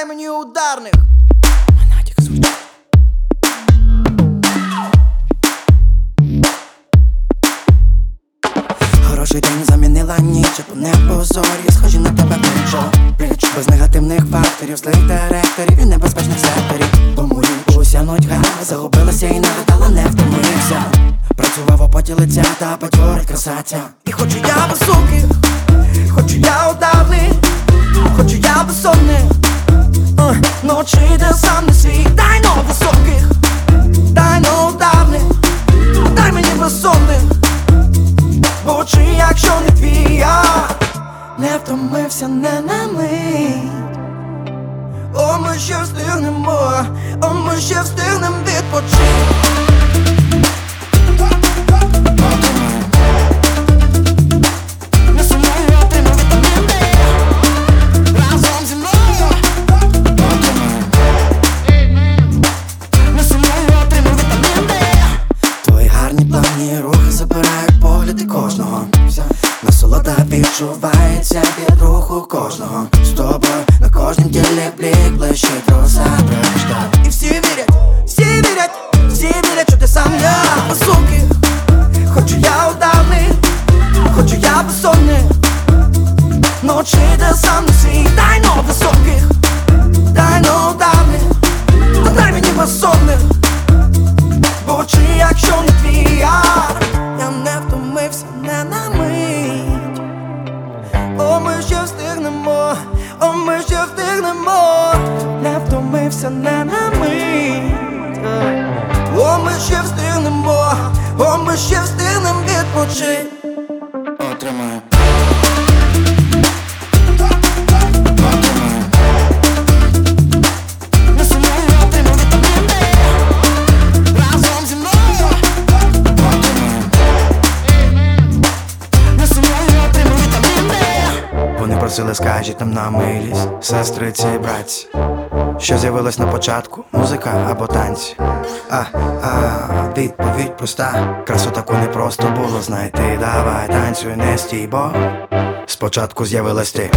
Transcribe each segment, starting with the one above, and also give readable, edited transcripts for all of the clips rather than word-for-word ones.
дай мені ударних. Хороший день замінила ніч, по непозорі, схожі на тебе пліч. Без негативних факторів, злих директорів і небезпечних секторів. Помилюся нудьга, загубилася і нагадала, не втомився. Працював у поті лиця та бадьорить красаця. І хочу я високих, хочу я удавних, хочу я безсонних, ночі, де сам не свій. Дай но високих, дай но удавних, дай мені безсонних. Бо чи якщо не твій, я не втомився, не на мить. О, ми ще встигнемо, о, ми ще встигнем відпочити. Не сумую, отримав вітамін Д разом зі мною. Не сумую, отримав вітамін Д. Твої гарні плавні рухи забирають погляди кожного. Насолода відчувається від руху кожного. З тобою на кожнім тілі блік блищить роса проща. І всі вірять, всі вірять, всі вірять, що ти сам я. Високих, хочу я удавних, хочу я безсонних, ночі, де сам не свій. Дай но високих, дай но удавних, та дай мені безсонних. Бо чи якщо не твій, я не втомився, не на мить. О, ми ще встигнемо, о, ми ще встигнемо. Не втомився, не на мить. О, ми ще встигнемо, о, ми ще встигнем відпочити. Отримаю. Просили, скажіть нам на милість, сестриці і братці, що з'явилось на початку, музика або танці. Відповідь проста, красу таку не просто було знайти. Давай танцюй, не стій, бо спочатку з'явилась ти.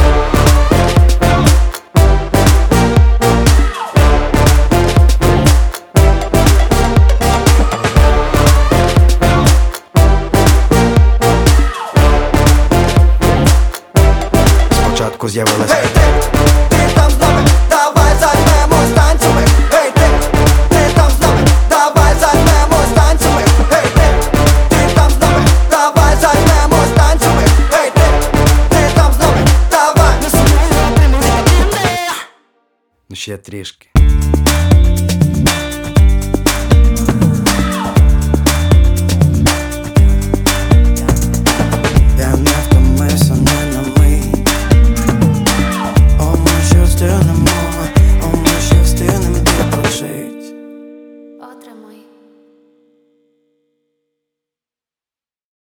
Спочатку з'явилась ти. Ти там з нами, давай займемось танцями. Ей, ти там з нами, давай займемось танцями. Ей, ти там з нами, давай займемось танцями. Ей, ти там з нами, давай. Не сумуй, отримуй вітамін Д. Ну ще трішки.